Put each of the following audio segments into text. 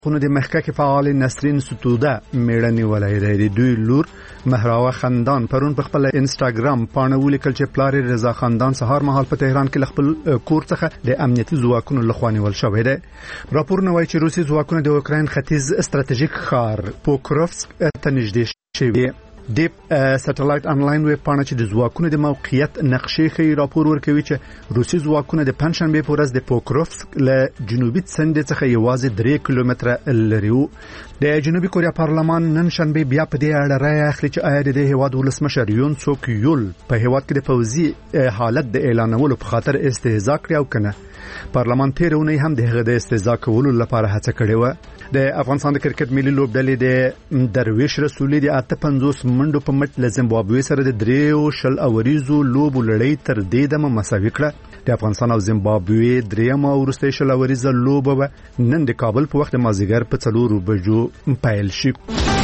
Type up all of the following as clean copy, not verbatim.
خو د محقق فعال نسرین ستوده میړنی ولای دی دوی لور مهراوه خندان پرون په خپل انستګرام پاڼه ولیکل چې پلار رضا خندان سهار مهال په تهران کې خپل کور څخه د امنیتي ځواکونو لخوا نیول شوی دی. راپور نوي چې روسي ځواکونه د اوکراین ختیځ استراتیژیک ښار پوکروفسک ته نږدې شوي. د سټلایټ انلاین ویب پاڼه چې د ځواکونو د موقعیت نقشې ښیي راپور ورکوي چې روسي ځواکونه د پنځشنبه په ورځ د پوکروفسک له جنوبي څنډې څخه یوازې 3 کیلومتره لري وو. د جنوبي کوریا پارلمان نن شنبه بیا په دې اړه رائے اخلي چې آیا د هیواد ولسمشر یون سوک یول په هیواد کې د فوزي حالت د اعلانولو په خاطر استهزاء کړی او کنه. پارلمان تیرونه هم دغه د استهزاء کولو لپاره هڅه کړې و. د افغانستان د کرکټ ملي لوبډلې د درویش رسولي د 58 منډو په مټ له زیمبابوې سره د 3 اوریزو لوبو لړۍ تر دې دمه مساوي کړه. د افغانستان او زیمبابوې درېمه او وروستۍ 0 اوریزه لوبه نن د کابل په وخت مازیګر په 4 بجو پیل شي.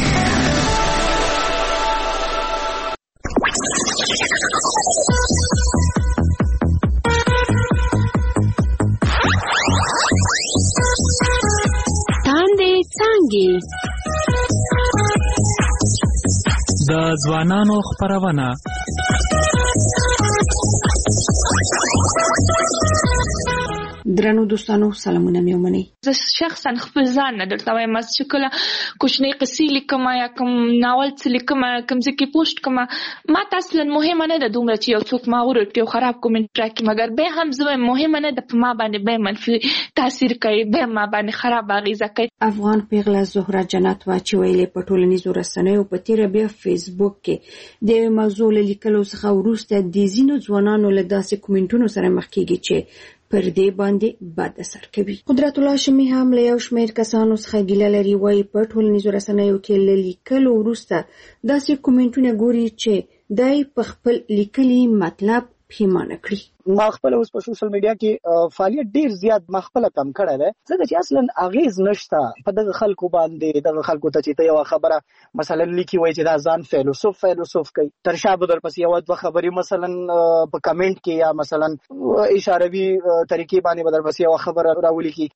د ځوانانو خبرونه درنو دوستانو سلامونه مې ومنئ. زه شخصا خپل ځان نه درته وایم چې کله کوچنۍ قصې لیکم یا کوم ناول څه لیکم کوم ځای کې پوسټ کوم ما اصلا مهمه نه ده دومره چې یو څوک ما ورټي او خراب کومنټ راکړي، مګر به هم زه مهمه نه ده په ما باندې به منفي تاثیر کوي، به ما باندې خراب اغیزه کوي. افغان پیغله زهره جنت وا چې ویلې په ټولنیزو رسنیو په تیر بیا فیسبوک کې د موضوع لیکلو څخه وروسته د زینو ځوانانو له داسې کومنټونو سره مخ کیږي چې پر دې باندې بد اثر کوي. قدرت الله شمی هم له یو شمېر کسانو څخه ګیله لري وایي په ټولنیزو رسنیو کې لیکلو وروسته داسې کومنټونه ګوري چې دای په خپل لیکلي مطلب پیمانه کړی. ما خپل اوس په سوشل میډیا کې فعالیت ډیر زیات مخبل کم کړی دی ځکه چې اصلا اغیز نشته په دغه خلکو باندې. دغه خلکو ته چې ته یو خبره مثلا لیکي وای چې دا ځان فیلسوف کوي تر شا بدر پس یو د خبرې مثلا په کمنټ کې یا مثلا اشاروي طریقې باندې بدر پس یو خبره راولي کی.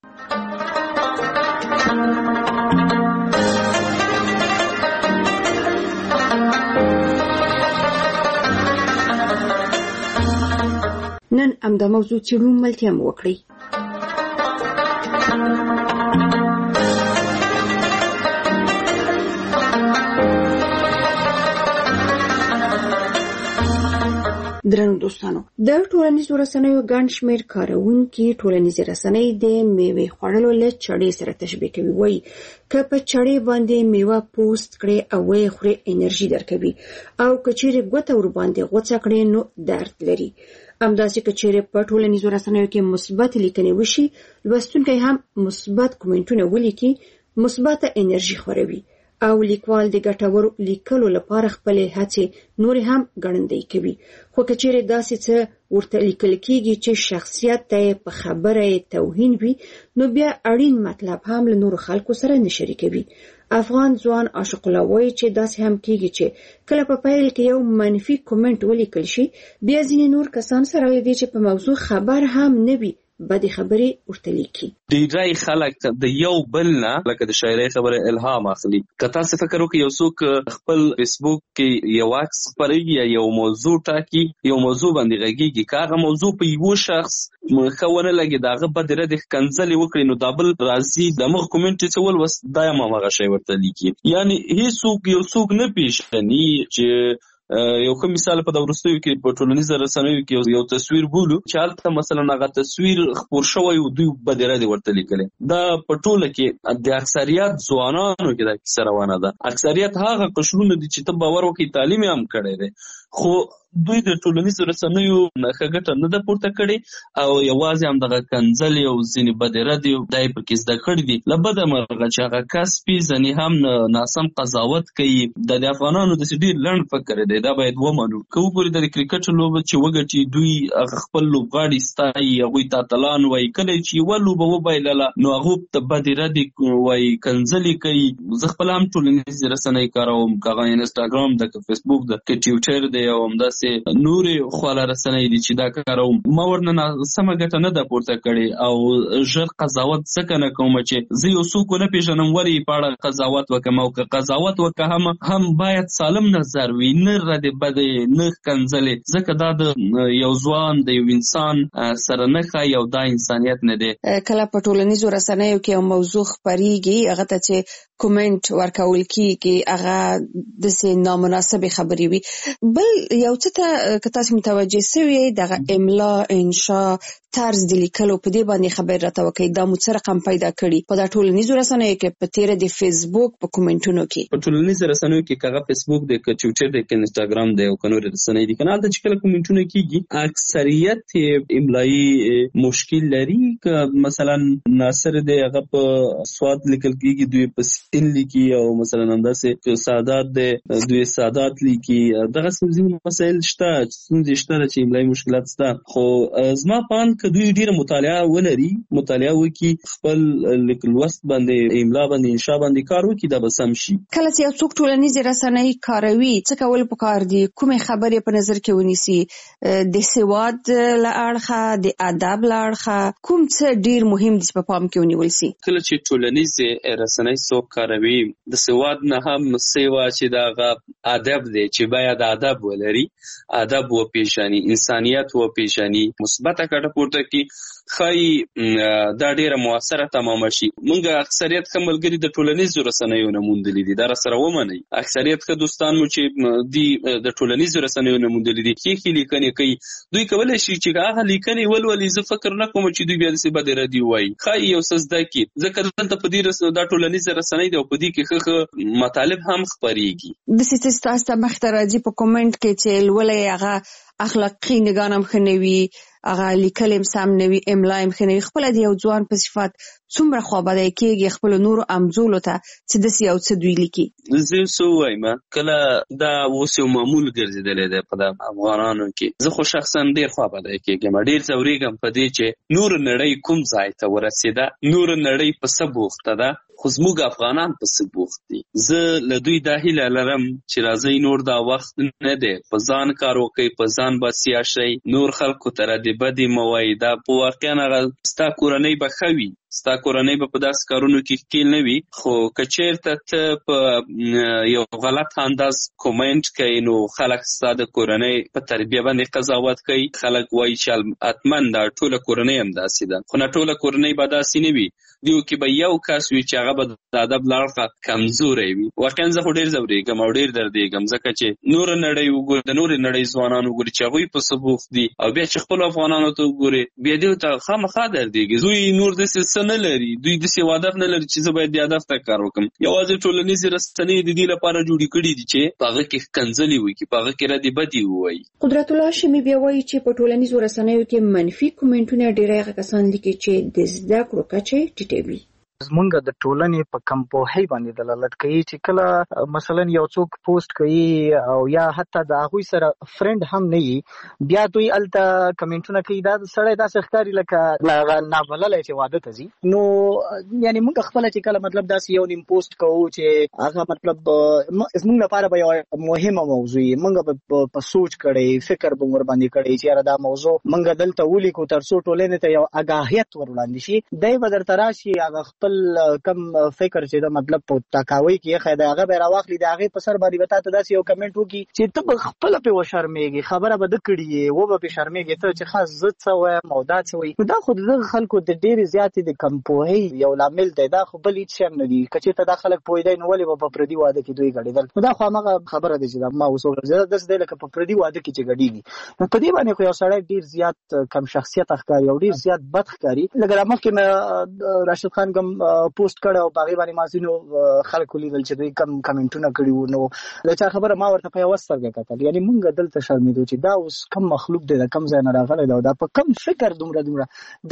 نن امدا موضوع چې ملتیا مو وکړي. درنو دوستانو د ټولنیزو رسنیو ګڼ شمېر کاروونکي ټولنیزې رسنۍ د میوې خوړلو له چړې سره تشبیه کوي. وایي که په چړې باندې میوه پوست کړي او یې خوري انرژي درکوي او که چیرې ګوته ور باندې غوڅه کړي نو درد لري. همداسې که چیرې په ټولنیزو رسنیو کې مثبت لیکنې وشي لوستونکی هم مثبت کومنټونه ولیکي مثبت انرژي خوروي او لیکوال د ګټورو لیکلو لپاره خپل هڅې نور هم ګړندۍ کوي. خو که چیرې داسې څه ورته لیکل کېږي چې شخصیت ته په خبره توهین وي نو بیا اړین مطلب هم له نورو خلکو سره نه شریکوي. افغان ځوان عاشق الله وایي چې داسې هم کېږي چې کله په پیل کې یو منفي کومنټ ولیکل شي بیا ځینې نور کسان سره دي چې په موضوع خبر هم نه وي بدې خبرې ورته لیکي. ډېری خلک د یو بل نه لکه د شاعرۍ خبره الهام اخلي. که تاسو فکر وکړئ یو څوک خپل فیسبوک کې یو عکس خپروي یا یو موضوع ټاکي یو موضوع باندې غږیږي که هغه موضوع په یو شخص ښه لګي د هغه بد رد کنځلې وکړي نو دا بل راځي دغه کومنټ چې ولوست دا هم هغه شی ورته لیکي. یعنی هیڅوک یو څوک نه پیژني چې یو کوم مثال په د وروستیو کې په ټولنیزو رسنیو کې یو تصویر بولو چې هلته مثلا هغه تصویر خپور شوی او دوی بدرادي ورته لیکل. دا په ټوله کې د اکثریت ځوانانو کې دا کیسه روانه ده. اکثریت هغه قشرونه دي چې ته باور وکړي تعلیم هم کړی دی خو دوی د ټولنیزو رسنیو نه ګټه نه ده پورته کړې او یوازې هم دغه کنځلې او ځینې بدرادي دای په کې زده کړي دي. له بده مرغه چې هغه کس پیژني هم ناسم قضاوت کوي. د افغانانو د ډېر لنډ فکر دی دا باید ومنو. که وګورئ د کرکټ لوبه چې وګټي دوی خپل لوبغاړي ستایي هغوی ته اتلان وایي. کله چې یوه لوبه وبایلله نو هغو ته بدرادي وایي کنځلې کوي. زه خپله هم ټولنیزې رسنۍ کاروم که هغه انسټاګرام ده که فیسبوک ده که ټویټر دی او همداسې داسې نورې خواله رسنۍ دي چې دا کاروم ما ورنه سمه ګټه نه ده پورته کړې او ژر قضاوت ځکه نه کوم چې زه یو څوک ونه پېژنم ولې په اړه قضاوت وکړم او که قضاوت وکړم هم باید سالم نظر وي نه ردې بدې نه ښکنځلې ځکه دا د یو ځوان د یو انسان سره نه ښایي او دا انسانیت نه دی. کله په ټولنیزو رسنیو کې یو موضوع خپریږي هغه ته چې کومنټ ورکول کیږي هغه داسې نامناسبې خبرې وي. بل یو څه ته که تاسو متوجه سوي دغه املا انشا طرز د لیکلو په دې باندې خبر راته وکړئ دا مو څه رقم پیدا کړي په دا ټولنیزو رسنیو کې په تیره د فیسبوک په کومنټونو کې په ټولنیزو رسنیو کې کغه فیسبوک دی که ټویټر دی که انستګرام دی او که نور رسنۍ دي کنه د چې کله کومنټونه کیږي اکثریت املایي مشکل لري که مثلا ناصر دی هغه په سواد لیکل کیږي دوی په سین لیکي او مثلا همداسې سادات دی دوی سادات لیکي دغه څه مسایل شته چې املایي مشکلات شته خو زما پان که دوی ډیره مطالعه ولري مطالعه وکي خپل لیکلوست باندې املا باندې انشا باندې کار وکي دا به سم شي. کله چې یو څوک ټولنیزې رسنۍ کاروي څه کول پکار دي کومې خبرې په نظر کې ونیسي د سواد له اړخه د ادب له اړخه کوم څه ډیر مهم دي په پام کې ونیول سي. کله چې ټولنیزې رسنۍ څوک کاروي د سواد نه هم سیوا چې دا ادب دی چې باید ادب ولري ادب وپیژني انسانیت وپیژني مثبت کټه پورته کی خای دا ډیره موثره تمام شي. مونږ اکثریت ملګری د ټولنیزو رسنیو نه موندلې دي دا سره ومني اکثریت دوستان مو چې دی د ټولنیزو رسنیو نه موندلې دي کې لیکنې کوي دوی کولای شي چې هغه لیکنې ولولي زه فکر نه کوم چې دوی بیا د سبا د ردی وای خای یو سزده کی ځکه دلته په دې د ټولنیزو رسنۍ دی او په دې کې خخ مطالب هم خبريږي د سیستم مخترجي په کومنټ کې چې ولې هغه اخلاقی نگانم خنوي هغه لیکلم سم نوي املایم خنوي خپل د یو ځوان په صفات څومره خوابدای کېږي خپل نور امزولو ته چې د یو څه دوی لیکي. زه سو وایم کله دا اوس یو معمول ګرځیدل دی په افغانانو کې زه خو شخصا ډیر خوابدای کېږم ډیر زوريګم په دې چې نور نړۍ کوم ځای ته ورسیده نور نړۍ په څه بوخته ده خو زموږ افغانان په څه بوخت دي. زه له دوی دا هیله لرم چې راځي نور دا وخت نه دی په ځان کار وکړي په ځان بسیا شي نور خلکو ته د بدی موایده په واقعا ستا کورنۍ به خوي ستا کورنۍ به په داس کارونو کې کېل نه وي خو کچیرته ته په یو غلط انداز کومنټ کوي نو خلک ستا د کورنۍ په تربیه باندې قضاوت کوي خلک وایي چې اتمن دا ټوله کورنۍ هم داسې ده خو نه ټوله کورنۍ به داسې نه وي دیو کې به یو کس وي چې هغه به د ادب لاړه کمزوري وي. واقعا زه خو ډیر زوريګم او ډیر دردېږم ځکه چې نور نړۍ وګور د نور نړۍ ځوانان وګوري چې هغه په سبوخ دي او بیا چې خپل افغانانو ته وګوري بیا دوی ته خامخا دردېږي دوی نور د څه نه لري دوی د څه هدف نه لري چې زه باید د هدف ته کار وکم یوازې ټولنیزې رسنۍ د دې لپاره جوړې کړې دي چې پاغه کې کنځلې وي کې پاغه کې ردی بدی وي. قدرت الله شمی بیا وایي چې په ټولنیزو رسنیو کې منفي کومنټونه ډیره کسان لیکي چې د زده کړو کچه ټیټوي. زمونږ د ټولنې په کم پوهۍ باندې دلالت کوي چې کله مثلا یو څوک پوسټ کوي او یا حتی د هغوی سره فرند هم نه وي بیا دوی الته کمنټونه کوي دا سړی داسې ښکاري لکه نابللی چې واده ته ځي نو یعنی موږ خپله چې کله مطلب داسې یو نیم پوسټ کوو چې هغه مطلب زموږ لپاره به یو مهمه موضوع وي موږ به په سوچ کړی فکر به ور باندې کړی چې یاره دا موضوع موږ دلته ولیکو تر څو ټولنې ته یو اګاهیت ور وړاندې شي دی به درته راشي هغه خپل کم فکر چې دا مطلب په تاکاوي کې خیدا هغه به راوخلی دا هغه په سر باندې وتا ته داسې یو کمنټ وکي چې ته خپل په وشرمېږي خبره به د کړي و به شرمېږي ته چې خاص زت څه وای مودا څه وای دا خو د خلکو د ډېر زیاتې د کم پوهې یو لامل دی دا خو بل هیڅ شم نه دی کچې ته دا خلک پوهیدای نو ولې په پردي واده کې دوی غړېدل دا خو هغه خبره دی چې ما اوس ورته د لکه په پردي واده کې چې غړېږي نو په دې باندې خو یو سړی ډېر زیات کم شخصیت ښکاري او ډېر زیات بد ښکاري لکه مخکې راشد خان کوم پوسټ کړه او باغی باندې مازینو خلکو لیدل چې دوی کم کمنټونه کړي وو نو دا چا خبره ما ورته په وسرګه کتل یعنی مونږ دلته شرمېدو چې دا اوس کم مخلوق دی دا کم ځای نه راغلی دا په کم فکر دومره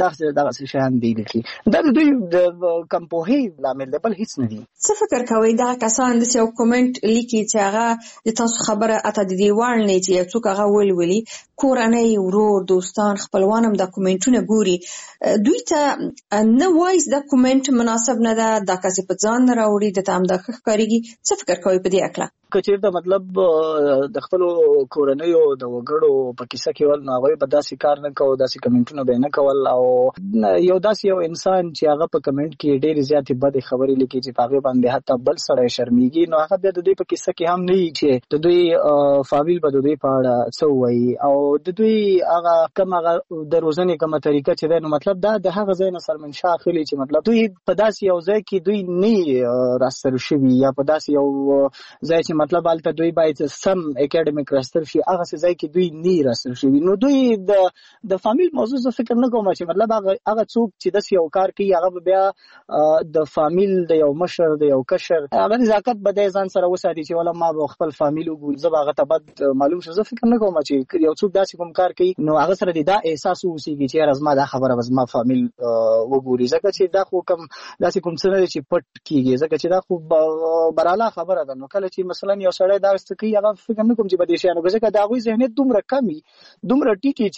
دغه شیان دی لیکي دا دوی د کم پوهې لامل دی بل هیڅ نه دی. څه فکر کوئ دا کسان د یو کومنټ لیکي چې هغه د تاسو خبره اته د دیوال نه چې یو څوک هغه ولولي کورنۍ ورور دوستان خپلوان هم د کومنټونه ګوري دوی ته نه وایي دا کومنټ مناسب نه ده دا کسې په ځان نه راوړي د تام د ښکاریږي څه فکر کوي په دې اړه؟ کچیرته مطلب د خپل کورنیو د وګړو په کیسه کې ول نو هغه به داسې کار نه کوي، داسې کمنټونه به نه کول، او یو داسې یو انسان چې هغه په کمنټ کې ډېر زیاتې بد خبرې لیکي چې هغه باندې حتی بل سړی شرمېږي، نو هغه بیا د دوی په کیسه کې هم نه وي چې د دوی فامیل به د دوی په اړه څه وایي، او د دوی هغه کوم هغه د روزنې کومه طریقه چې ده، نو مطلب دا د هغه ځای نه سرمنشا اخلي چې مطلب دوی په داسې یو ځای کې دوی نه راستل شوي، یا په داسې یو ځای چې مطلب هلته دوی باید سم اکیډمیک راستل شي، هغه ځای کې دوی نه راستل شوي. نو دوی د فامیل موضوع زه فکر نه کوم چې مطلب هغه څوک چې داسې یو کار کوي هغه بیا د فامیل د یو مشر د یو کشر هغه نزاکت به د ځان سره وساتي چې ولا ما به خپل فامیل وګورم، زه به هغه ته بد معلوم شم. زه فکر نه کوم چې یو څوک داسې کوم کار کوي نو هغه سره دا احساس وسیږي چې یاره زما دا خبره به زما فامیل وګوري، ځکه چې دا خو کوم داسې کوم څه نه چې پټ کیږي، ځکه چې دا خو براله خبره ده. نو کله چې مثلا یو سړی دا څه کوي هغه فکر نه کوم چې به دې شي، نو ځکه دا غوي ذهنیت دومره کمی دومره ټیټي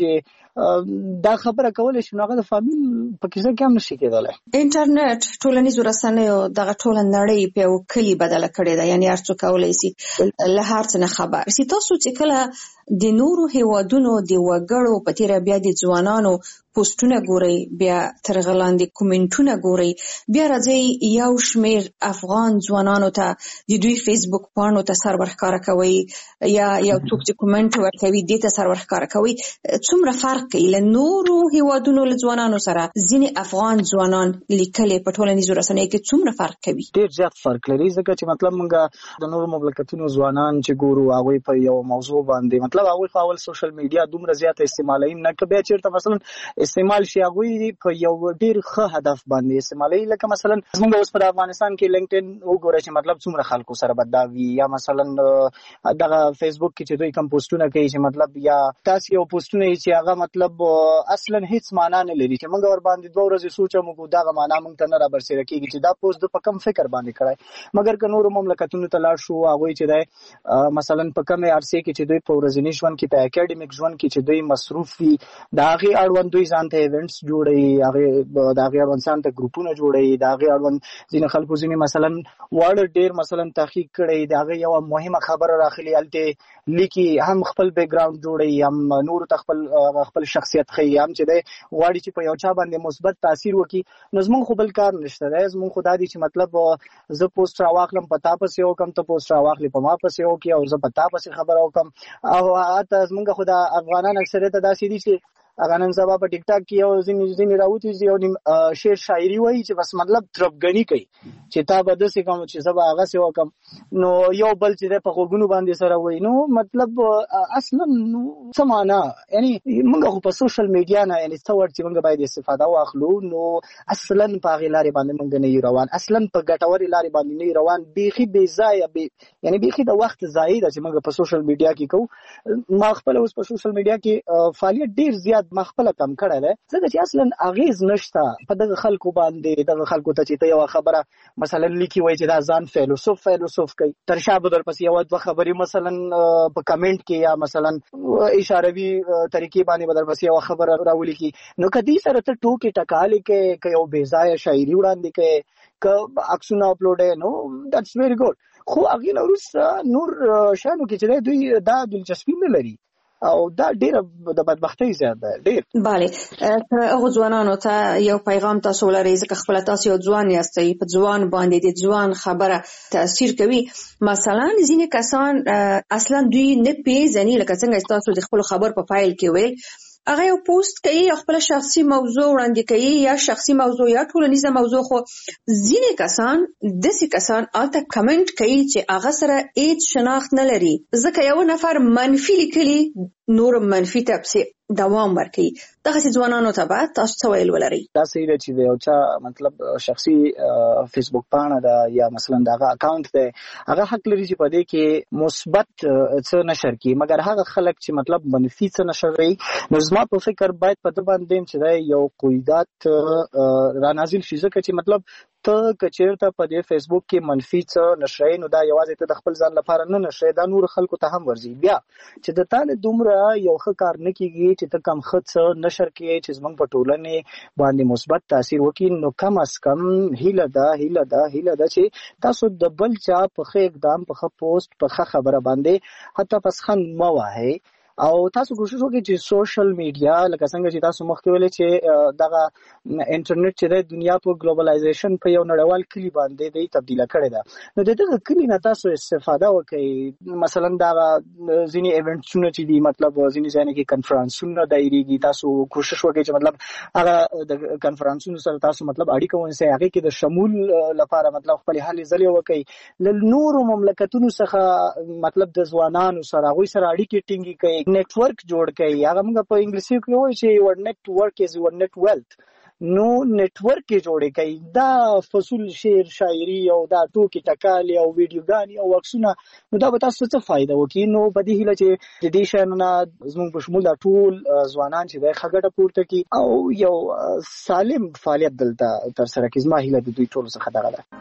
چې دا خبره کول شي نو هغه د فامیل په کیسه کې هم نشي کېدلی. انټرنیټ ټولنیزو رسنیو دغه ټوله نړۍ په یو کلي بدله کړې ده، یعنی هر څوک کولی شي له هر څه نه خبر شي. تاسو چې کله د نورو هیوادونو د وګړو په تیره بیا د ځوانانو پوسټونه ګورئ، بیا تر هغه لاندې کومنټونه ګورئ، بیا راځئ یو شمېر افغان ځوانانو ته د دوی فیسبوک پاڼو ته سر ورښکاره کوئ، یا یو څوک چې کومنټ ورکوي دې ته سر ورښکاره کوئ. څومره فرق کوي له نورو هیوادونو له ځوانانو سره؟ ځینې افغان ځوانان لیکلې په ټولنیزو رسنیو کې څومره فرق کوي؟ ډېر زیات فرق لري، ځکه چې مطلب موږ د نورو مملکتونو ځوانان چې ګورو هغوی په یو موضوع باندې مطلب هغوی خو اول سوشل میډیا دومره زیاته استعمالوي نه، که بیا چېرته مثلا استعمال شي هغوی په یو ډېر ښه هدف باندې استعمالوي. لکه مثلا موږ اوس په افغانستان کې لینکډین وګورئ چې مطلب څومره خلکو سره به دا وي، یا مثلا دغه فیسبوک کې چې دوی کوم پوسټونه کوي چې مطلب یا تاسې یو پوسټونه چې هغه مطلب اصلا هیڅ معنا نه لري، چې موږ ور باندې 2 ورځې سوچ موږ دغه معنا موږ ته نه رابرسېره کېږي چې دا پوسټ د په کوم فکر باندې کړی. مګر که نورو مملکتونو ته لاړ شو هغوی چې دی مثلا په کومې عرصې کې چې دوی په ورځني ژوند کې په اکیډمیک ژوند کې چې دوی مصروف وي د هغې اړوند دوی ځان ته ایونټس جوړوي، د هغې اړوند ځان ته ګروپونه جوړوي، د هغې اړوند ځینې خلکو ځینې مثلا واړه ډېر مثلا تحقیق کړی، د هغې یوه مهمه خبره راخلي هلته لیکي، هم خپل بیک ګراوند جوړوي، هم نورو ته خپل شخصیت ښیي، هم چې دی غواړي چې په یو چا باندې مثبت تاثیر وکړي. نو زمونږ خو بل کار نشته دی، زمونږ خو دا دي چې مطلب زه پوسټ راواخلم په تا پسې وکړم، ته پوسټ راواخلې په ما پسې وکړي، او زه په تا پسې خبره وکړم. او حتی زمونږ خو د افغانان اکثریت داسې دي چې هغه نن سبا په ټیک ټاک کې یو ځینې راوتي یو نیم شعر شاعري وایي چې بس مطلب طرفګني کوي چې تا به داسې کوم چې زه به هغسې وکړم، نو یو بل چې دی په غوږونو باندې سره وایي. نو مطلب اصلا څه معنا، یعنی موږ خو په سوشل میډیا نه یعنی څه ورته موږ باید استفاده واخلو، نو اصلا په هغې لارې باندې موږ نه یو روان، اصلا په ګټورې لارې باندې نه یو روان، بیخي بې ځایه یعنی بیخي د وخت ضایع ده چې موږ په سوشل میډیا کې کوو. ما خپله اوس په سوشل میډیا کې فعالیت ډېر زیات ما خپله کم کړی دی، ځکه چې اصلا اغېز نشته په دغه خلکو باندې، دغه خلکو ته چې ته یوه خبره مثلا لیکي وایي چې دا ځان فیلسوف کوي، تر شا به درپسې یوه دوه خبرې مثلا په کمنټ کې یا مثلا اشاروي طریقې باندې به درپسې یوه خبره راولیکي. نو که دې سره ته ټوکې ټکالې کوې، که یو بې ځایه شاعري وړاندې کوې، که عکسونه اپلوډوې، نو دیټس ویری ګډ. خو هغې نه وروسته نور شیانو کې چې دوی دا دلچسپي نه لري، او دا ډېره د بدبختۍ زیات ده ډېر. بله، هغو ځوانانو ته یو پیغام تاسو ولرئ، ځکه خپله تاسو یو ځوان یاستئ، په ځوان باندې د ځوان خبره تاثیر کوي. مثلا ځینې کسان اصلا دوی نه پیژني، لکه څنګه تاسو د خپلو خبر په فایل کې ویل، هغه یو پوسټ کوي یا خپل شخصي موضوع وړاندې کوي، یا شخصي موضوع یا ټولنیزه موضوع، خو ځینې کسان داسې کسان الته کمنټ کوي چې هغه سره هیڅ شناخت نه لري، ځکه یو نفر منفي لیکلي نور منفي ته پسې دوام ورکوي. دغسې ځوانانو ته به تاسو څه ویل ولرئ؟ دا صحیح ده چې د یو چا مطلب شخصي فیسبوک پاڼه ده یا مثلا د هغه اکاونټ دی، هغه حق لري چې په دې کې مثبت څه نشر کړي، مګر هغه خلک چې مطلب منفي څه نشر کوي، نو زما په فکر باید په ده باندې چې دی یو قیودات را نازل شي، ځکه چې مطلب ته کچیرته په دې فیسبوک کې منفي څه نشري نو دا یوازې ته د خپل ځان لپاره نه نشري، دا نور خلکو ته هم ورځي. بیا چې د تا له دومره یو ښه کار نه کیږي چې ته کم ښه څه نشر کړې چې زموږ په ټولنې باندې مثبت تاثیر وکړي، نو کم از کم هیله ده چې تاسو د بل چا په ښه اقدام، په ښه پوسټ، په ښه خبره باندې حتی پسخند مه وهئ او تاسو کوشش وکړئ چې سوشل میډیا لکه څنګه چې تاسو مخکې ویلې چې دغه انټرنیټ چې د دنیا په ګلوبلایزیشن په یو نړیوال کلی باندې دی تبدیله کړې ده، نو دغه کلی نه تاسو استفاده وکړئ. مثلا دا ځینې ایونټونه چې دي، مطلب ځینې ځای کې کنفرانسونه دایریږي، تاسو کوشش وکړئ چې مطلب هغه د کنفرانسونو سره تاسو مطلب اړیکه ونیسئ، هغه کې د شمول لپاره مطلب خپل هلې ځلې وکړئ، له نورو مملکتونو څخه مطلب د ځوانانو سره هغوی سره اړیکې ټینګې کړئ، نیټورک جوړ کړئ. هغه موږ په انګلیسي کې وایي چې your network is your net wealth. نو نیټورک کې جوړې کړئ. دا فصول شعر شاعري او دا ټوکې ټکالې او ویډیوګانې او عکسونه، نو دا به تاسو څه فایده وکړي. نو په دې هیله چې د دې شیانو نه زموږ په شمول دا ټول ځوانان چې دی ښه ګټه پورته کړي او یو سالم فعالیت دلته ترسره کړي. زما هیله د دوی ټولو څخه دغه ده.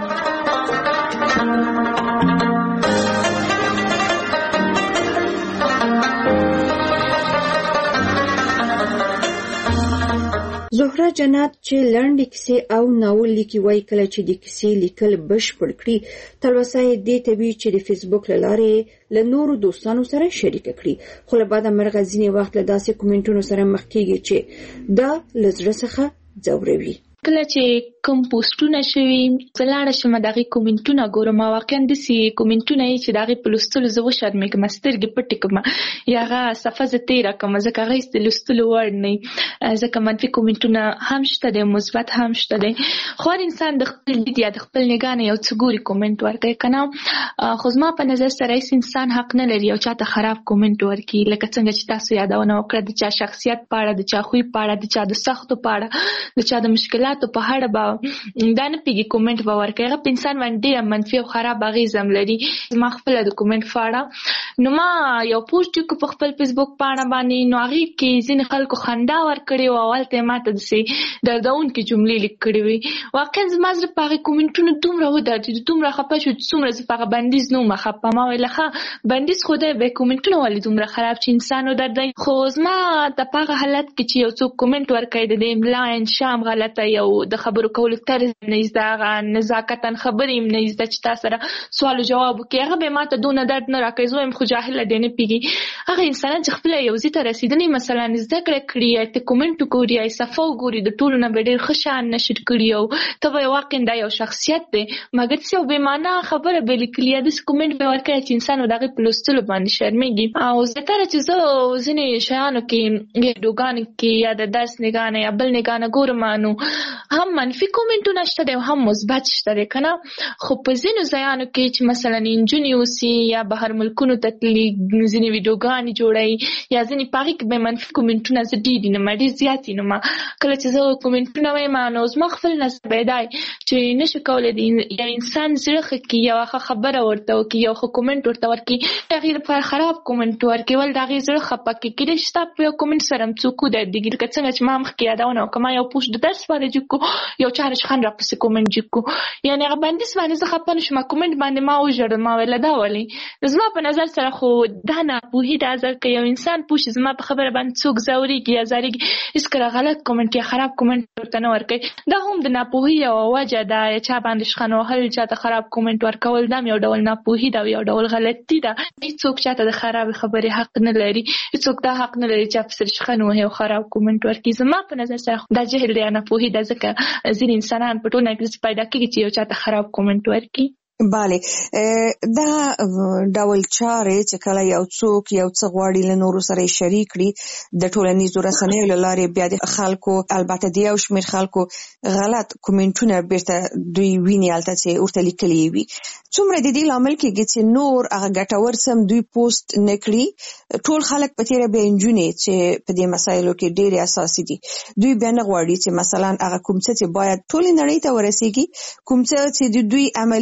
زهره جنات چې لنډې کیسې او ناول لیکي وایي کله چې د کیسې لیکل بشپړ کړي تلوسه یې دې ته وي چې د فیسبوک له لارې له نورو دوستانو سره شریکه کړي، خو له بعده مرغه ځینې وخت له داسې کومنټونو سره مخ کېږي چې دا له زړه څخه ځوروي. کله چې کوم پوسټونه شوي زلاړه شم دغه کومنټونه ګورم، واقعا د سی کومنټونه چې دغه په لوستلو زه وشرمېږم، سترګې پټې کړم یا هغه صفحه زه تېره کړم ځکه هغه هېڅ د لوستلو وړ نه، ځکه منفي کومنټونه هم شته دی، مثبت هم شته دی. خو هر انسان د خپل لید یا د خپل نګاه نه یو څه ګوري کومنټ ورکوي که نه. خو زما په نظر سره هېڅ انسان حق نه لري یو چاته خراب کومنټ ورکړي، لکه څنګه چې تاسو یادونه وکړه د چا شخصیت په اړه، د چا خوی په اړه، د چا د سختو په اړه، د چا د مشکلاتو په اړه به دا نه پیږي کومنټ به ورکړي. هغه په انسان باندې ډېره منفي او خراب اغېز هم لري. زما خپله د کومنټ په اړه نو ما یو پوسټ وکړو په خپل فیسبوک پاڼه باندې، نو هغې کې ځینې خلکو خندا ورکړې وه او هلته یې ماته داسې دردونکې جملې لیک کړې وې. واقعا زما زړه په هغې کومنټونو دومره ودردېد، دومره خفه شو چې څومره زه په هغه بندیز نه وم خفه. ما ویل ښه بندیز خو دی به کومنټونه ولې دومره خراب چې انسان ودردوي. خو زما د په هغه حالت کې چې یو څوک کومنټ ورکوي د دې املا انشا هم غلطه، یو د خبرو کولو طرز نه زده، هغه نزاکتا خبرې هم نه زده چې تا سره سوال او جواب وکړي، هغه به ماته دونه درد نه راکوي. زه وایم خو جاهله دی نه پوهېږي. هغه انسانان چې خپله یو ځای ته رسېدلي مثلا زده کړه کړي یا ته کومنټ وګوري یا صفحه وګوري، د ټولو نه به ډېر ښه شیان نشر کړي او ته به واقعا دا یو شخصیت دی، مګر څه یو بېمعنا خبره به لیکلي یا داسې کومنټ به ورکړی چې انسان به د هغې په لوستلو باندې شرمېږي. او زیاتره چې زه ځینې شیانو کې ویډیوګانو کې یا د درس نګاه نه یا بل نګاه نه ګورم، نو هم منفي کومنټونه شته دی او هم مثبت شته دی که نه. خو په ځینو ځایانو کې چې مثلا نجونې اوسي یا بهر ملکونو ته تللي ځینې ویډیوګانې جوړوي یا ځینې په هغې کې به منفي کومنټونه زه ډېر وینم، ډېر زیات وینم. کله چې زه کومنټونه وایم نو زما خپل نظر به دا چې نشو کولی د یو انسان زړه ښه کړي، یوه ښه خبره ورته وکړي، یو ښه کومنټ ورته ورکړي، د هغې لپاره خراب کومنټ ورکول د هغې زړه خفه کړي. کېدای شي ستا په یو کومنټ سره هم څوک ودردېږي، لکه څنګه چې ما مخکې یادونه وکړه ما یو پوسټ د درس باندې جوړ کړو، یو چا رشخان راپسې کومنټ جوړ کړو، یعنې هغه بندیز باندې زه خفه نه شوم، کومنټ باندې ما وژړل، ما ویله دا ولې. زما په نظر سره خو دا ناپوهي ده، ځکه یو انسان پوه شي زما په خبره باندې څوک ځورېږي یا زارېږي، هېڅکله غلط کومنټ یا خراب کومنټ ورته نه ورکوي. دا هم د ناپوهي یوه وجه ده، چا باندې شخن وهل، چا ته خراب کومنټ ورکول، دا هم یو ډول ناپوهي ده او یو ډول غلطي ده. هېڅوک چا ته د خرابې خبرې حق نه لري، هېڅوک دا حق نه لري چې افسر شخن وهي او خراب کومنټ ورکړي. زما په نظر سره دا جهل دی یا ناپوهي ده، ځکه ځینې انسانان په ټولنه کې پیدا کېږي چې یو چا ته خراب کومنټ ورکړي. بله، دا ډول چارې چې کله یو څوک یو څه غواړي له نورو سره یې شریک کړي د ټولنیزو رسنیو له لارې، بیا د خلکو البته د یو شمېر خلکو غلط کومنټونه بیرته دوی ویني هلته چې ورته لیکلي وي. څومره د دې لامل کېږي چې نور هغه ګټور سم دوی پوسټ نه کړي. ټول خلک په تېره بیا نجونې چې په دې مسایلو کې ډېرې اساسي دي، دوی بیا نه غواړي چې مثلا هغه کوم څه چې باید ټولې نړۍ ته ورسېږي، کوم څه چې د دوی عملي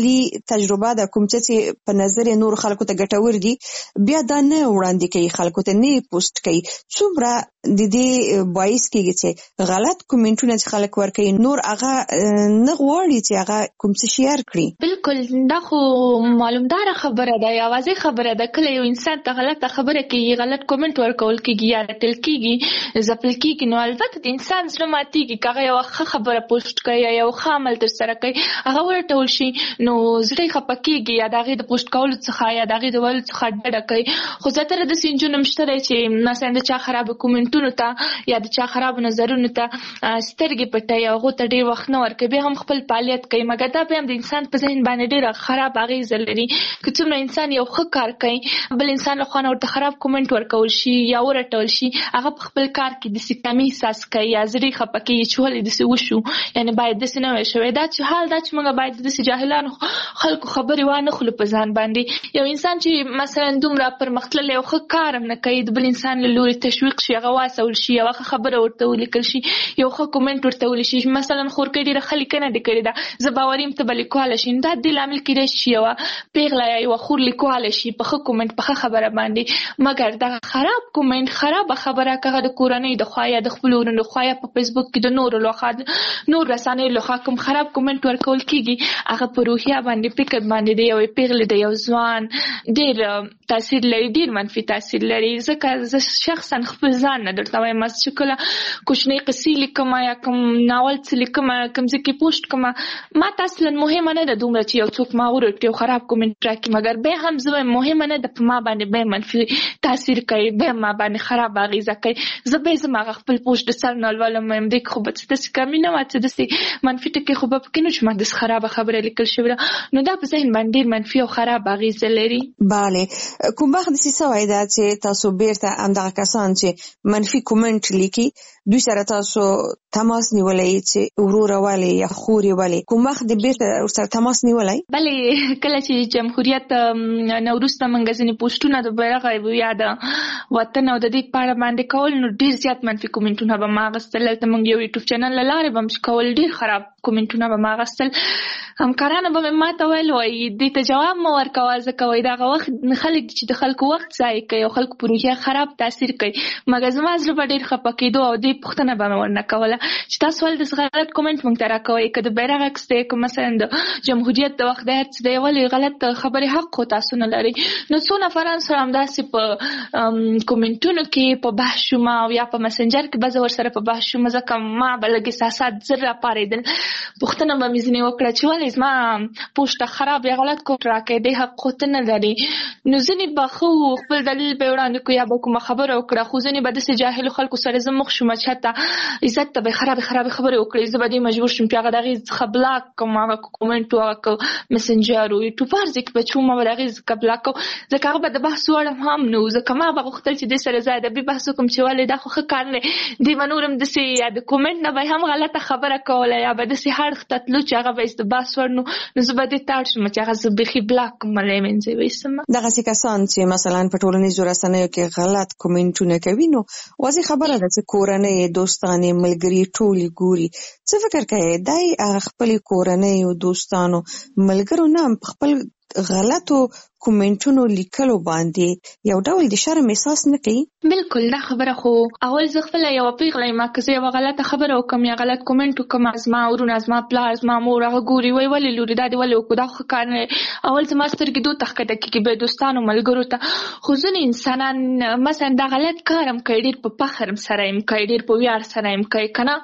تجربه د کوم چې په نظر نور خلکو ته ګټور دي بیا دا نه وړاندې کوي خلکو ته نه پوسټ کوي څومره د دې باعث کیږي چې غلط کومنټونه چې خلک ورکوي نور هغه نه غواړي چې هغه کوم څه شیر کړي. بالکل دا خو معلومدار خبره ده یا واضح خبره ده. کله یو انسان ته غلطه خبره کوي غلط کومنټ ورکول کیږي یا رټل کیږي ځپل کیږي نو البته د انسان زړه ماتيږي کغه یو خبره پوسټ کوي یا یو عمل تر سره کوي هغه ورټول شي نو زړه خپکیږي یا دغه د پوسټ کول څخه یا دغه د ول څخه ډډه کوي. خو زتر د سینجو نمشتره چې مثلا د چا خراب کومنټونو ته یا د چا خراب نظرونو ته سترګې پټي او غو ته ډیر وخت نه ورکوي به هم خپل فعالیت کوي مګر دا به هم د انسان په ذهن باندې ډیر خراب اغیز لري. که څومره انسان یو ښه کار کوي بل انسان له خوا ورته خراب کومنټ ورکول شي یا ورټول شي هغه په خپل کار کې د سکامي احساس کوي یا زړه خپکیږي چې ولې د څه وشو یعنی باید د څه نه شوی دا چې حال دا چې موږ باید د جاهلانو خلکو خبرې وانه خلو په ځان باندې یو انسان چې مثلا دومره پرمختللی او ښه کار هم نه کوي د بل انسان له لوري تشویق شي هغه واسول شي یو خبره ورته ولیکل شي یو ښه کومنټ ورته ولیکل شي مثلا خورکې ډېره خلک نه دي کړی دا زه باوریم ته به لیکواله شي دا د لامل کېدای شي یوه پیغله یا یوه خور لیکواله شي په ښه کومنټ په ښه خبره باندې مګر دغه خراب کومنټ خرابه خبره که د کورنۍ د خوا یا د خپلو ورونو د خوا یا په فیسبوک کې د نورو لخوا نور رسنیو لخوا کوم خراب کومنټ ورکول کیږي هغه په روحیه باندې فکر باندې دی یو پیغله دی یو ځوان ډېر تاثیر لري ډېر منفي تاثیر لري. ځکه زه شخصا خپل ځان نه درته وایم چې کله کوچنۍ قصې لیکم یا کوم ناول څه لیکم کوم ځای کې پوسټ کوم ما ته اصلا مهمه نه ده دومره چې یو څوک ما ورټي او خراب کومنټ راکړي مګر به هم زه مهمه نه ده په ما باندې به منفي تاثیر کوي به ما باندې خراب اغیزه کوي زه به زما خپل پوسټ د سر نه ولولم مې دې خو به څه کمی نه واته د منفي ټکي خو به پکې نه چې ما د خراب خبره لیکل شوی نو دا په ذهن باندې ډېر منفي او خراب اغیزه لري. bale کوم وخت د څه وای دا چې تاسو بیرته همدغه کسان چې منفي کومنټ لیکي دوی سره تاسو تماس نیولای چې ورور والی یا خوري والی کوم وخت د بیرته سره تماس نیولای؟ بله کله چې جمهوریت نوروز ته منځ ځنې پوسټونه د بیرغ یا د وطن او د دې په اړه باندې کول نو ډېر زیات منفي کومنټونه به ما غوښتل ته موږ یو یوټیوب چینل لاره به مې کول ډېر خراب کومنټونه به ما غوښتل همکارانو به مې ماته ویل وایي دې ته جواب مه ورکوه ځکه وایي دغه وخت خلک چې د خلکو وخت ضایع کوي او خلکو په روحیه خراب تاثیر کوي مګر زما زړه به ډېر خفه کېدو او دې پوښتنه به مې ورنه کوله چې تاسو ولې داسې غلط کومنټ موږ ته راکوئ که د بیرغ عکس دی که مثلا د جمهوریت د وخت د هر څه دی ولې غلط خبرې حق خو تاسو نه لرئ. نو څو نفران سره همداسې په کومنټونو کې په بحث شوم او یا په مسنجر کې به زه ورسره په بحث شوم ځکه ما به لږ احساسات زر راپارېدل پوښتنه به مې ځینې وکړه چې ولې زما پوسټ خراب یا غلط کومنټ راکوې دی حق خو ته نه لري. نو ځینې به ښه خپل دلیل به وړاندې کړو یا به کومه خبره وکړه خو ځینې به داسې جاهلو خلکو سره زه مخ شوم چې حتی عزت ته به خرابې خبرې وکړي زه به دې مجبور شم چې هغه د هغې څخه بلاک کړم هغه کومنټ او هغه مسنجر او یوټیوب هر ځای کې به چې وم به د هغې څخه بلاک کړم ځکه هغه به د بحث وړ هم نه و ځکه ما به غوښتل چې دې سره زه ادبي بحث وکړم چې ولې دا خو ښه کار دی دې به نور هم داسې یا د کومنټ نه به هم غلطه خبره کوله یا به داسې هړخ ته تلو چې هغه به د بحث وړ نو زه به دې تاړ شم چې هغه زه بیخي بلاک کړم له منځه ویستم. دغسې کسان چې مثلا په ټولنیزو رسنیو کې غلط کومنټونه کوي نو واضح خبره ده چې کورنۍ دوستانې ملګري ټولې ګوري څه فکر کوي دای خپل کورنۍ او دوستانو ملګرو نه خپل غلطو کومنټونو لیکلو باندې یو ډول د شرم احساس نه کوي؟ بالکل دا خبره خو اول زه خپله یوه پیغله یم که زه یوه غلطه خبره وکړم یا غلط کومنټ وکړم زما ورونه زما پلار زما مور هغه ګوري وایي ولې لورې دا دې ولې وکړو دا خو ښه کار نه اول زما سترګې دوه ته ښکته کېږي به دوستانو ملګرو ته خو ځینې انسانان مثلا دا غلط کار هم کوي ډېر په فخر سره هم کوي ډېر په ویاړ سره هم کوي که نه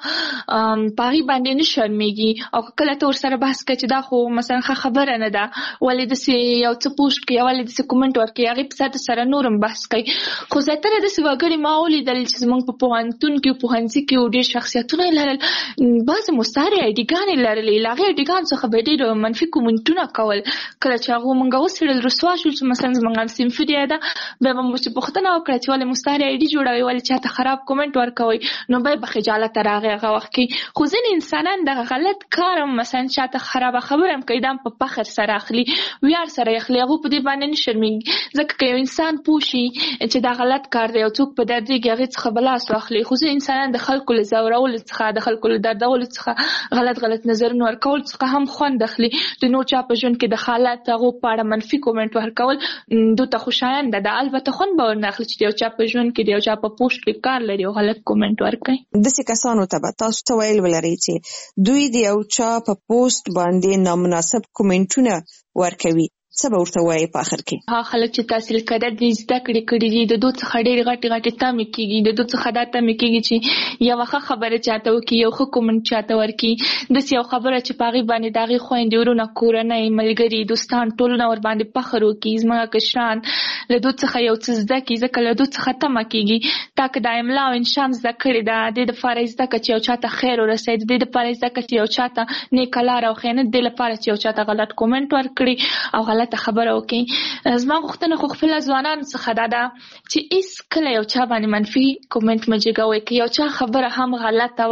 په هغې باندې نه شرمېږي او که کله ته ورسره بحث کوي چې دا خو مثلا ښه خبره نه ده ولې داسې یو څه پوسټ کوي ولې داسې کومنټ ورکوي هغې په ساده سره نور هم بحث کوي خو زیاتره داسې وګړي ما ولیدل چې زموږ په پوهنتون کې پوهنځي کې ډېر شخصیتونه یې لرل بعضې مستعارې آیډیګانې یې لرلې له هغې آیډیګانو څخه به ډېر منفي کومنټونه کول کله چې هغو موږ وڅېړل رسوا شول چې مثلا زموږ هم صنفي دی ده بیا به مو چې پوښتنه وکړه چې ولې مستعارې آیډي جوړوئ ولې چاته خراب کومنټ ورکوئ نو بیا به خجالته راغی هغه وخت کې خو ځینې انسانان دغه غلط کار هم مثلا چاته خرابه خبره هم کوي دا هم په فخر سره اخلي ویاړ سره یې اخلي هغو په په دې باندې نه شرمېږي، ځکه که یو انسان پوه شي چې دا غلط کار دی او څوک په دردېږي هغې څخه به لاس واخلي. خو زه انسانان د خلکو له ځورولو څخه، د خلکو له دردولو څخه، غلط نظرونه ورکول څخه هم خوند اخلي. د نور چا په ژوند کې د حالات هغو په اړه منفي کومنټ ورکول دوی ته خوشاینده ده، البته خوند به ورنه اخلي چې د یو چا په ژوند کې د یو چا په پوسټ کې کار لري او غلط کومنټ ورکوي. داسې کسانو ته به تاسو ته ویل ولرئ چې دوی د یو چا په پوسټ باندې نامناسب کومنټونه ورکوي، څه به ورته وایي په آخر کې؟ هغه خلک چې تحصیل کرده دي، زده کړې کړي دي، د دوی څخه ډېرې غټې تمې کېږي، د دوی څخه دا تمې کېږي چې یوه ښه خبره چاته وکړي، یو ښه کومنټ چاته ورکړي، داسې یو خبره چې په هغې باندې د هغې خویندې ورونه، کورنۍ، ملګري، دوستان ټولونه ورباندې فخر وکړي، زموږ کشران له دوی څخه یو څه زده کړي، ځکه له دوی څخه تمه کېږي تا که د املا او انشام زده کړې ده، د دې دپاره یې زده کړه چې یو چا ته خیر ورسوي، د دې دپاره یې زده کړه چې یو چا ته نیکه لاره وښیي، نه د دې لپاره چې یو چا ته غلط کومنټ ورکړي او غلطه خبره وکړي. زما غوښتنه خو خپله ځوانانو څخه دا ده چې هېڅکله یو چا باندې منفي کومنټ مه جګوئ. که یو چا خبره هم غلطه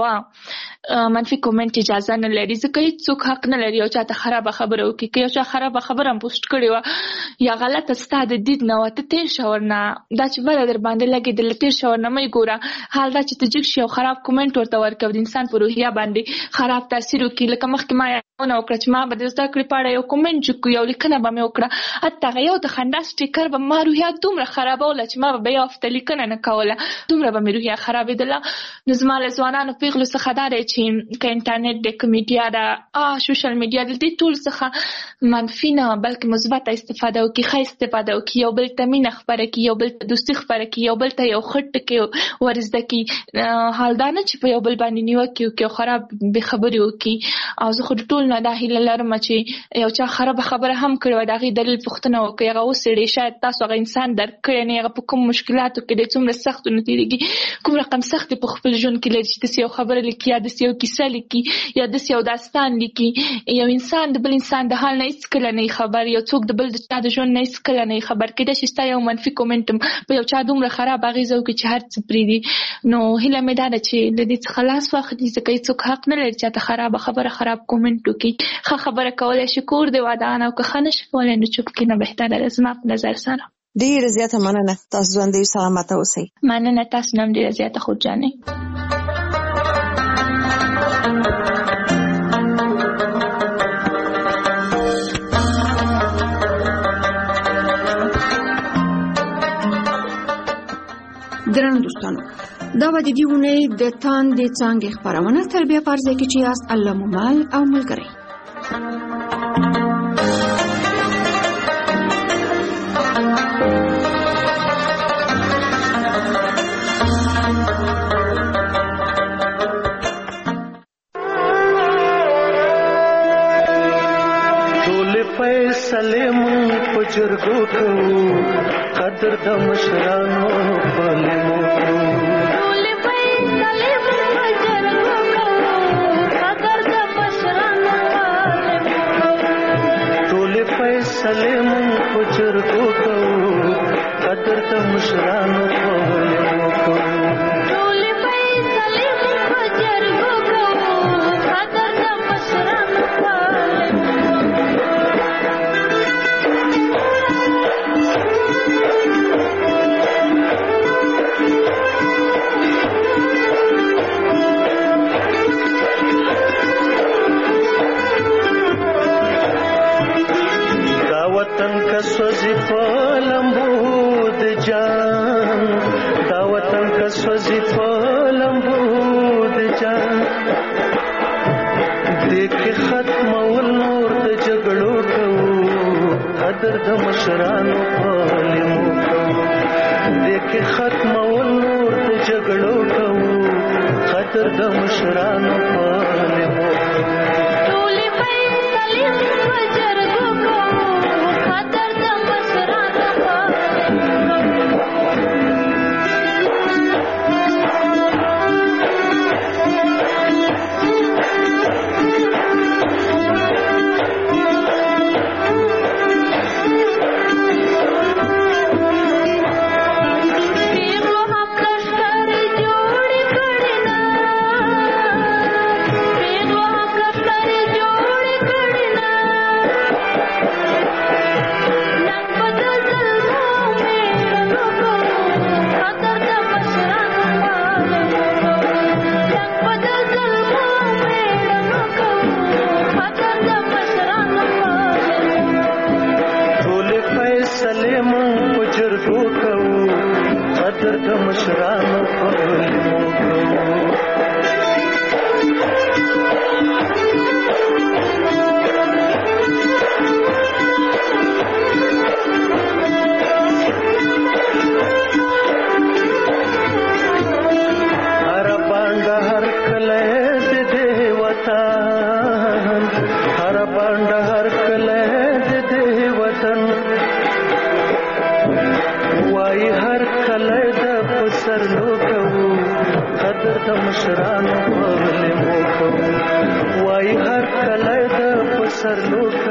وه، منفي کومنټ اجازه نه لري، ځکه هېڅوک حق نه لري یو چا ته خرابه خبره وکړي. که یو چا خرابه خبره هم پوسټ کړې وه یا غلطه ستا د دید نه وه، ته تېر شه ورنه، دا چې بله در باندې لګېدله تېر شه ورنه، مه یې ګوره. حال دا چې ته جګ شي او خراب کومنټ ورته ورکوي، د انسان په روحیه باندې خراب تاثیر وکړي. لکه مخکې ما یادونه وکړه چې ما به د زده کړې په اړه یو کومنټ جګ کړو، یو لیکنه به مې وکړه، حتی هغه یو د خندا سټیکر به ما روحیه دومره خرابوله چې ما به بیا هفته لیکنه نه کوله، دومره به مې روحیه خرابېدله. نو زما له ځوانانو پیغلو څخه دا دی چې که انټرنېټ دی، که میډیا ده، سوشل میډیا د دې ټول څخه منفي نه بلکې مثبته استفاده وکړي، ښه استفاده وکړي، یو بل ته مینه خپره کړي، یو بل ته دوستي خپره کړي، یو بل ته یو ښه ټکي ورزده کړي. حال دا نه چې په یو بل باندې نیوکې وکړي او خراب بې خبرې وکړي. او زه خو د ټول نه دا هیله لرم چې یو چا خرابه خبره هم کړې وه، د هغې دلیل پوښتنه وکړئ، هغه وڅېړئ، شاید تاسو هغه انسان درک کړی نه، هغه په کوم مشکلاتو کې دی، څومره سختو نه تېرېږي، کوم رقم سختې په خپل ژوند کې لري چې داسې یو خبره لیکي یا داسې یو کیسه لیکي یا داسې یو داستان لیکي. یو انسان د بل انسان د حال نه هېڅکله نه خبر، یو څوک د بل د چا د ژوند نه هېڅکله نه خبر. کېدای شي ستا یو منفي کومنټ په یو چا دومره خراب اغېزه وکړي چې هر څه پرېږدي. نو هیله مې دا ده چې له دې څخه لاس واخلي، ځکه هېڅوک حق نه لري چې چاته خرابه خبره خراب کومنټ وکړي. ښه خبره کولی شي کور دی ودان، او که ښه نه شي کولی نو چوپ کښېنه بهتره ده زما په نظر سره. ډېره زیاته مننه، تاسو ژوندی سلامته اوسئ. مننه، تاسو نه هم ډېره زیاته خورجانې. درنو دوستانو، دا به د دې اونۍ د تاندې څانګې خپرونه تر بیا په ځای کې چې یاست الله مو مل او ملګری. فیصله مون په جرګو کوو، قدر د مشرانو پلې مو کوو. ټول فیصله مون په جرګو کوو، قدر د مشرانو پلې مو کوو. ټول فیصله مون په جرګو کوو، قدر د مشرانو پلې مو کوو. ټول فیصله مون په جرګو کوو، قدر د مشرانو پلې مو کوو. وطن کا سوزی پلمبو د جان، دا وطن کا سوزی پلمبو د جان، دیکھ ختم ول نور د جګړو کوو، قدر د مشرانو پلې مو کوو. دیکھ ختم ول نور د جګړو کوو، قدر د مشرانو پلې مو کوو. د مشرانو په لیمو مشرانو په لیمو وای هر کله د پسر لوټ